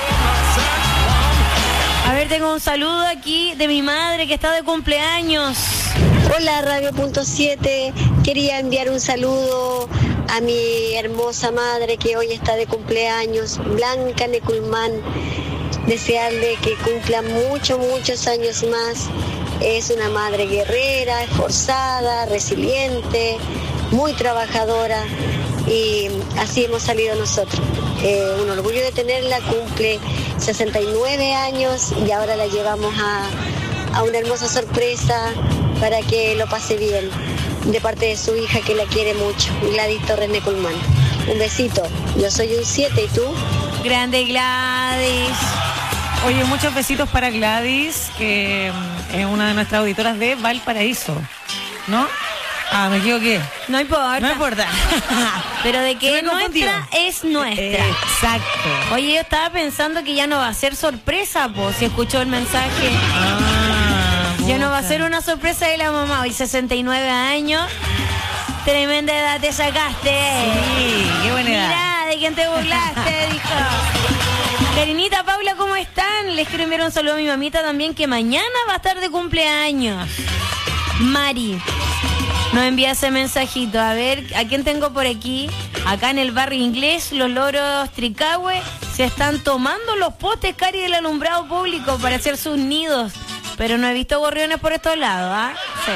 A ver, tengo un saludo aquí de mi madre que está de cumpleaños.
Hola, Radio Punto siete. Quería enviar un saludo a mi hermosa madre que hoy está de cumpleaños, Blanca Neculmán. Desearle que cumpla muchos, muchos años más. Es una madre guerrera, esforzada, resiliente, muy trabajadora y así hemos salido nosotros. Eh, un orgullo de tenerla, cumple sesenta y nueve años y ahora la llevamos a, a una hermosa sorpresa para que lo pase bien, de parte de su hija que la quiere mucho, Gladys Torres Neculmán. Un besito, yo soy un siete y tú.
Grande Gladys.
Oye, muchos besitos para Gladys, que mm, es una de nuestras auditoras de Valparaíso, ¿no? Ah, me equivoqué.
No importa.
No importa.
Pero de que
Me
es
he confundido.
nuestra, es nuestra.
Exacto.
Oye, yo estaba pensando que ya no va a ser sorpresa, po, si escuchó el mensaje.
Ah,
Ya no va a
pucha.
ser una sorpresa de la mamá. Hoy sesenta y nueve años. Tremenda edad te sacaste.
Sí, qué buena edad.
Mirá, de quién te burlaste, dijo. Karinita, Paula, ¿cómo están? Les quiero enviar un saludo a mi mamita también, que mañana va a estar de cumpleaños. Mari nos envía ese mensajito. A ver, ¿a quién tengo por aquí? Acá en el barrio inglés, los loros Tricahue se están tomando los postes, Cari, del alumbrado público para hacer sus nidos. Pero no he visto gorriones por estos lados, ¿ah? Sí.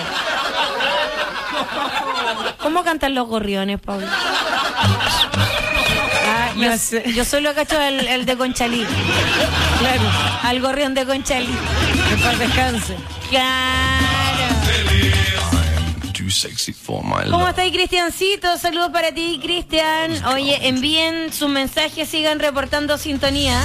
¿Cómo cantan los gorriones, Paula? Ah, yo,
No sé.
yo solo cacho el, el de Conchalí.
Claro.
Al gorrión de Conchalí.
Que paz descanse.
Claro. ¿Cómo estáis, Cristiancito? Saludos para ti, Cristian. Oye, envíen sus mensajes, sigan reportando sintonía.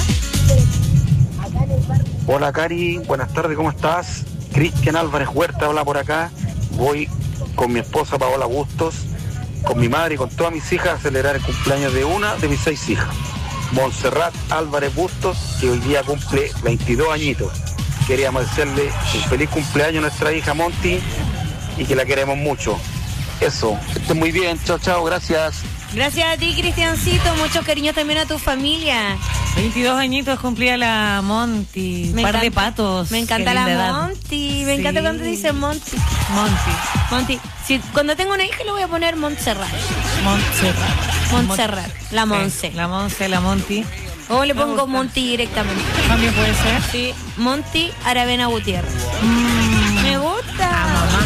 Hola Cari, buenas tardes, ¿cómo estás? Cristian Álvarez Huerta habla por acá. Voy con mi esposa Paola Bustos, con mi madre y con todas mis hijas a celebrar el cumpleaños de una de mis seis hijas, Montserrat Álvarez Bustos, que hoy día cumple veintidós añitos. Queríamos desearle un feliz cumpleaños a nuestra hija Monty y que la queremos mucho. Eso, que estén muy bien, chao, chao, gracias.
Gracias a ti, Cristiancito. Mucho cariño también a tu familia.
veintidós añitos cumplía la Monty.
Me
Par de
encanta-
patos.
Me encanta
Qué
la
linda edad.
Monty. Me
Sí.
encanta cuando dice Monty.
Monty.
Monty. Si, cuando tengo una hija le voy a poner Montserrat.
Montserrat.
Montserrat. La Monse.
Sí, la Monse, la Monty.
O le
Me
pongo
gusta.
Monty directamente.
También puede ser.
Sí. Monty Aravena Gutiérrez. Me gusta.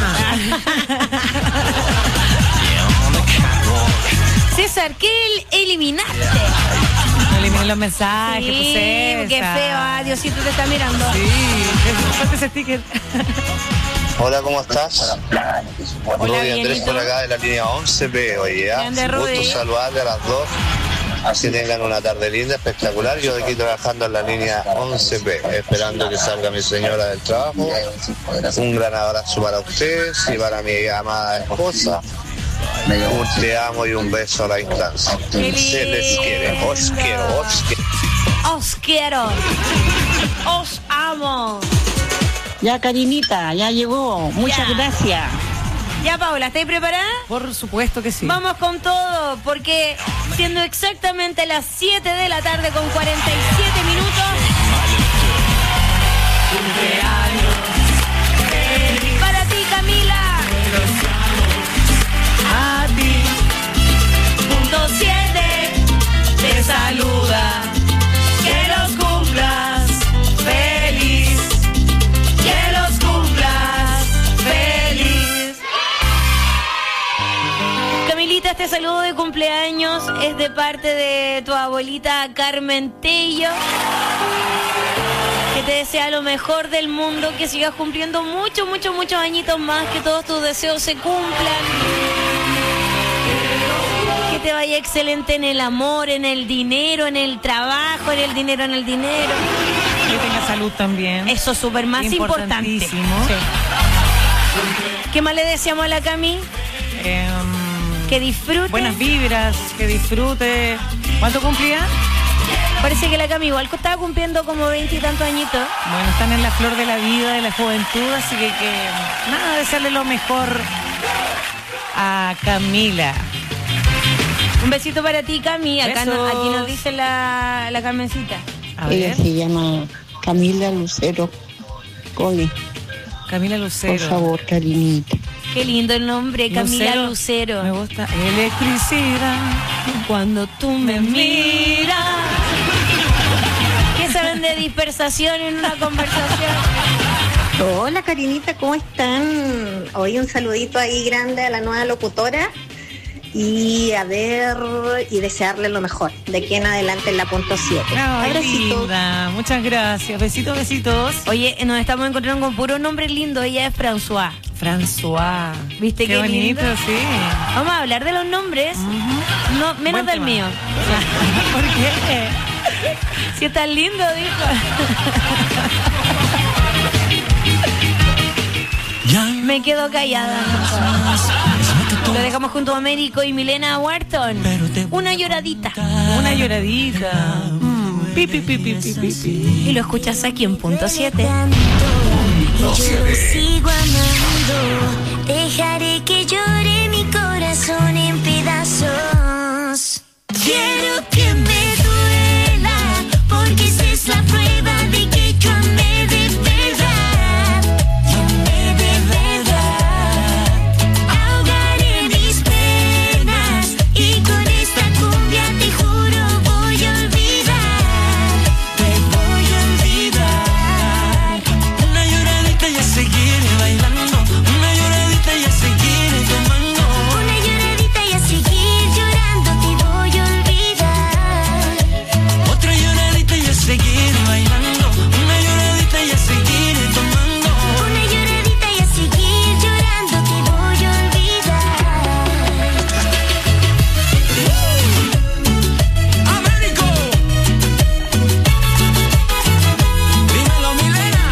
César, ¿qué el- eliminaste?
No eliminen los mensajes.
Sí,
pues,
qué
César.
feo. Ah, Diosito te está mirando.
Sí, eso, falta ese sticker.
Hola, ¿cómo estás? Rudy Andrés
Miguelito.
por acá de la línea once B, oye, ya.
Grande,
Un gusto
Rudy.
saludarle a las dos. Así tengan una tarde linda, espectacular. Yo de aquí trabajando en la línea once B, esperando que salga mi señora del trabajo. Un gran abrazo para ustedes y para mi amada esposa. Un te amo y un beso a la distancia.
Qué
Se les quiere, os quiero, os quiero.
Os quiero. Os amo.
Ya, Karinita, ya llegó. Muchas
Ya.
gracias.
Ya, Paula, ¿estáis preparada?
Por supuesto que sí.
Vamos con todo, porque siendo exactamente las siete de la tarde con cuarenta y siete minutos. Para ti, Camila.
A ti.
Punto siete te saluda. este saludo de cumpleaños es de parte de tu abuelita Carmen Tello, que te desea lo mejor del mundo, que sigas cumpliendo muchos, muchos, muchos añitos más, que todos tus deseos se cumplan, que te vaya excelente en el amor, en el dinero, en el trabajo, en el dinero, en el dinero.
Que tenga salud también.
Eso es súper más importante. Sí. ¿Qué más le deseamos a la Cami?
Eh,
que disfrute.
Buenas vibras, que disfrute. ¿Cuánto cumplía?
Parece que la Cami igual estaba cumpliendo como veinte y tantos añitos.
Bueno, están en la flor de la vida, de la juventud, así que, que nada, desearle lo mejor a Camila.
Un besito para ti, Cami. Acá no, aquí nos dice la, la Carmencita.
A Ella ver. se llama Camila Lucero Coli.
Camila Lucero.
Por favor, cariñita.
Qué lindo el nombre, Camila Lucero.
Lucero. Me gusta. Electricidad.
Cuando tú me miras. ¿Qué saben de dispersación en una conversación?
Hola, Karinita, ¿cómo están? Hoy un saludito ahí grande a la nueva locutora. Y a ver, y desearle lo mejor de aquí en adelante en la punto siete.
Abracitos. Muchas gracias. Besitos, besitos.
Oye, nos estamos encontrando con puro nombre lindo. Ella es François.
François.
¿Viste qué, qué bonito, lindo?
Sí.
Vamos a hablar de los nombres. Uh-huh. No, menos Buen del tema. mío.
¿Por qué?
Si es tan lindo, dijo. Me quedo callada. Lo dejamos junto a Américo y Milena Wharton. Una lloradita.
Una lloradita.
Mm. Pi, pi, pi, pi, pi, pi. Y lo escuchas aquí en punto siete.
Yo sigo amando. Dejaré que llore mi corazón en pedazos. Quiero que me duela, porque esa es la prueba de que yo amé de verdad. Yo amé de verdad. Ahogaré mis penas y con esta cumbia te juro voy a olvidar. Te voy a olvidar. Una lloradita y a seguir bailando. Una lloradita y a seguir tomando. Una lloradita y a seguir llorando te voy a olvidar. Otra lloradita y a seguir bailando. Una lloradita y a seguir tomando. Una lloradita y a seguir llorando te voy a olvidar. Américo. Dímelo, Milena.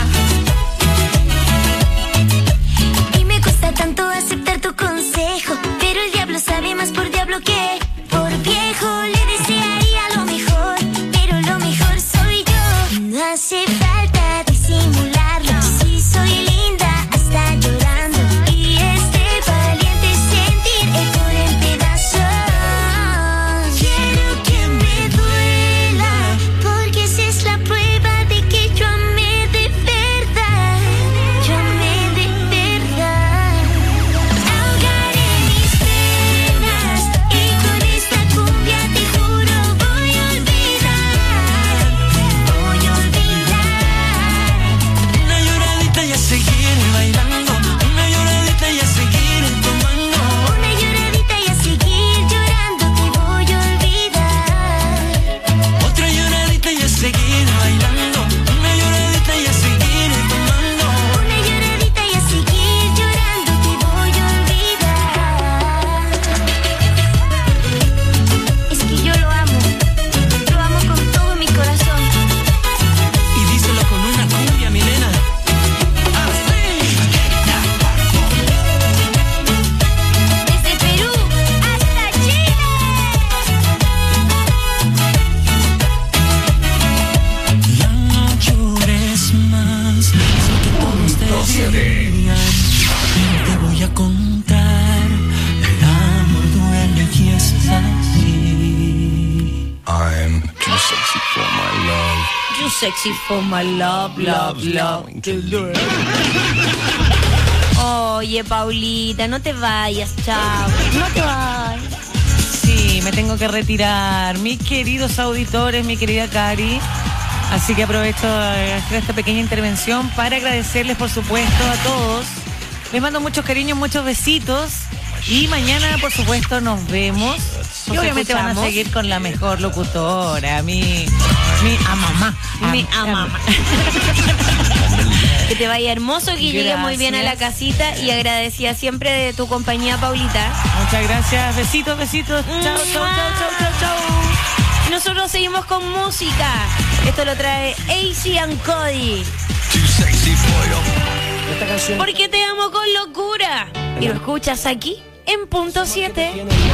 Y me cuesta tanto aceptar tu consejo, pero el diablo sabe más por diablo que por viejo. Le desearía lo mejor, pero lo mejor soy yo. No hace falta disimularlo. Si soy linda hasta llorando. Y este valiente sentir el por en pedazos. Quiero que me duela, porque esa es la prueba de que yo amé de verdad. Yo amé de verdad. Ahogaré mis penas y con esta cumbia te juro voy a olvidar. Voy a olvidar. Una lloradita y a seguir bailando. Una lloradita y a seguir tomando. Una lloradita y a seguir llorando te voy a olvidar. Otra lloradita y a seguir bailando. Una lloradita y a seguir tomando. Una lloradita y a seguir llorando te voy a olvidar. Es que yo lo amo. Lo amo con todo mi corazón. Y díselo con una cumbia, Milena. Desde Perú hasta Chile. Ya no llores más. Sé que todos te dirían, pero te voy a contar. El amor duele y es así.
I'm too sexy for my love.
You sexy for my love, love, love. Oye, Paulita, no te vayas, chao. No te vayas.
Sí, me tengo que retirar. Mis queridos auditores, mi querida Cari. Así que aprovecho de hacer esta pequeña intervención para agradecerles, por supuesto, a todos. Les mando muchos cariños, muchos besitos. Y mañana, por supuesto, nos vemos. Y
Nos
obviamente van a
escuchamos.
seguir con la mejor locutora, mi, mi amamá.
Mi amamá. Que te vaya hermoso, que llegues muy bien a la casita y agradecida siempre de tu compañía, Paulita.
Muchas gracias. Besitos, besitos. Chao, chao, chao, chao, chao, chao.
Y nosotros seguimos con música. Esto lo trae A C and Cody. Porque te amo con locura. Y lo escuchas aquí en Punto siete.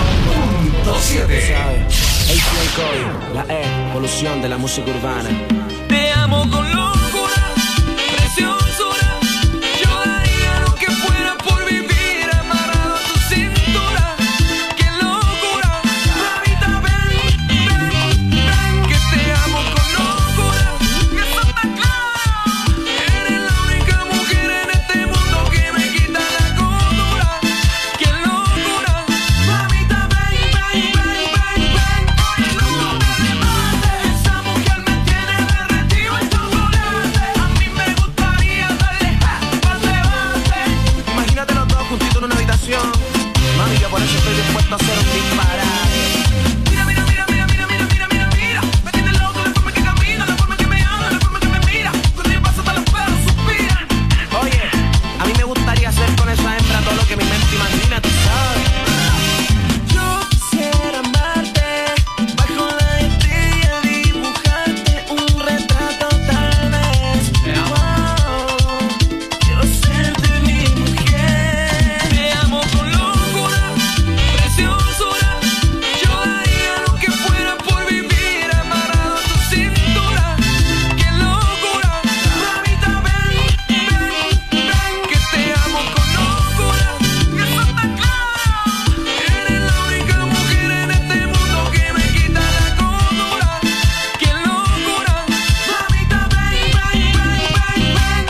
Punto siete. A C and Cody, la E, evolución de la música urbana.
Te amo con locura, preciosura. Yo daría lo que fuera por vivir amarrado a tu cintura. Qué locura, mamita, ven, ven, ven. Que te amo con locura, que eso está claro. Eres la única mujer en este mundo que me quita la cordura. Qué locura, mamita, ven, ven, ven, ven, ven. Oye, loco, te levantes. Esa mujer me tiene derretido en chocolate. A mí me gustaría darle pa' levante.
Imagínate los dos juntitos en una habitación. Mami, yo por eso estoy dispuesto a hacer un disparate.
Mira, mira, mira, mira, mira, mira, mira, mira, mira. Me tiene loco la forma que camina, la forma que me habla, la forma que me mira. Cuando yo paso hasta los perros suspiran.
Oye, a mí me gustaría hacer con esa hembra todo lo que mi mente imagina, tú sabes.
Yo quisiera amarte bajo la estrella, dibujarte un retrato tal vez. Wow, quiero serte mi mujer. Te amo con locura, preciosura. Yo daría lo que fuera por vivir amarrado a tu cintura. Qué locura, mamita, ven, ven, ven. Que te amo con locura, que eso está claro. Eres la única mujer en este mundo que me quita la cordura. Qué locura, mamita, ven, ven, ven, ven, ven.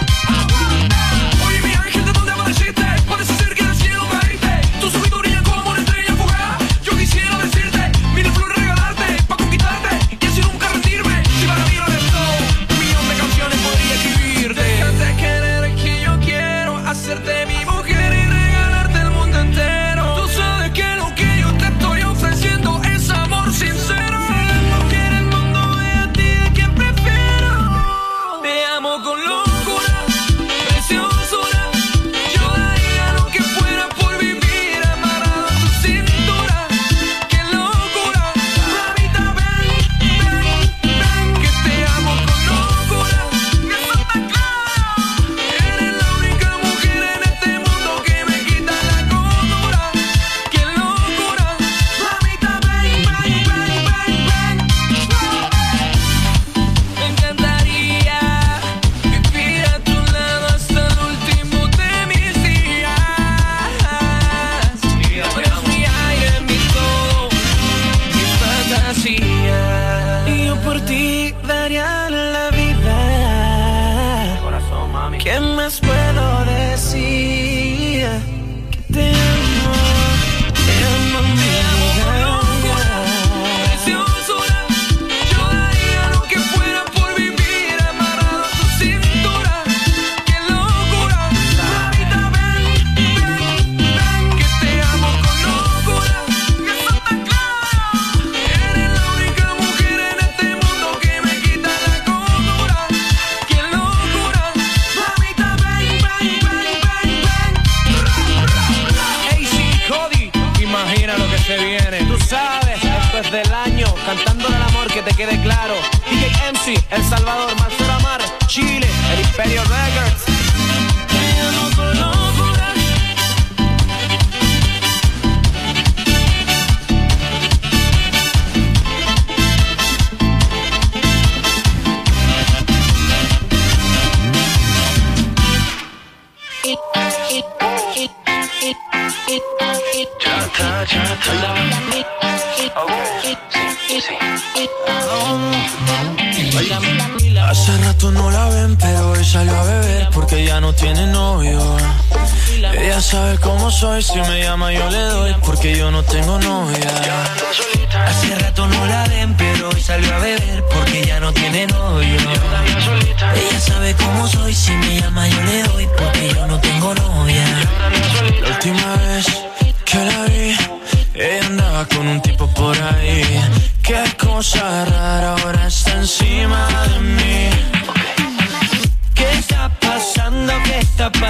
Oye, mi ángel, ¿de dónde apareciste? Parece ser que del cielo caíste. Tus ojitos brillan como una estrella fugaz. Yo quisiera decirte, mil flores regalarte, pa' conquistarte y así nunca rendirme. Si para mí no eres todo, un millón de canciones podría escribirte. Déjate querer que yo quiero hacerte mi mujer y regalarte el mundo entero. Tú sabes que lo que yo te estoy ofreciendo es amor sincero. La mujer el mundo ve a ti, a quien prefiero. Te amo con locura, preciosura. Yo daría lo que fuera por vivir amarrado a tu cintura. Qué locura, mamita, ven, ven, ven. Que te amo con locura, que eso está claro. Eres la única mujer en este mundo que me quita la cordura. Qué locura, mamita, ven, ven, ven, ven, ven. Me encantaría vivir a tu lado hasta el último de mis días. Eres mi aire, mi todo, mi fantasía. Y yo por ti daría la vida.
Corazón, mami.
¿Qué más puedo decir? Que te amo, te amo, mi vida. Preciosura, yo daría lo que fuera por vivir amarrado a tu cintura. Qué locura, mamita, ven, ven, ven. Que te amo con locura, que eso está claro. Eres la única mujer en este mundo que me quita la cordura. Qué locura, mamita, ven, ven, ven, ven, ven.
A C Cody, imagina lo que se viene. Tú sabes, esto es del año, cantándole al amor, que te quede claro. D J M C, El Salvador, Marcelo Amar, Chile, El Imperio Records.
Te amo con locura.
Hace rato no la ven, pero hoy salió a beber porque ya no tiene novio. Ella sabe cómo soy, si me llama yo le doy porque yo no tengo novia. Hace rato no la ven, pero hoy salió a beber porque ya no tiene novio. Ella sabe cómo soy, si me llama yo le doy porque yo no tengo novia. La última vez que la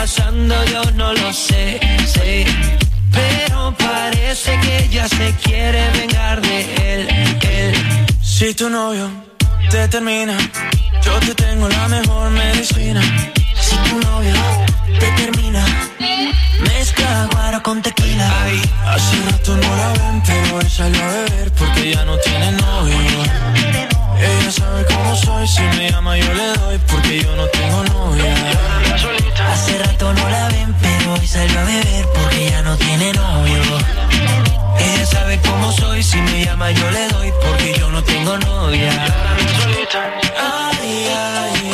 pasando yo no lo sé, sé. Pero parece que ella se quiere vengar de él, él.
Si tu novio te termina, yo te tengo la mejor medicina.
Si tu novio te termina, mezcla guaro con tequila.
Ay, hace rato no la ven, pero él salió a beber porque ya no tiene novio. Ella sabe cómo soy, si me llama yo le doy porque yo no tengo novia.
Hace rato no la ven, pero hoy salió a beber porque ya no tiene novio. Ella sabe cómo soy, si me llama yo le doy porque yo no tengo novia. Ay, ay, ay,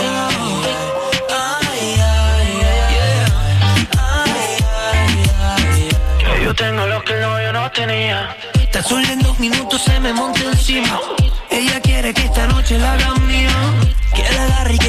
ay, ay, ay, ay, ay.
Que yo tengo lo que el novio no tenía.
Tan solo en dos minutos se me monta encima. Ella quiere que esta noche la haga mía, que la agarre y que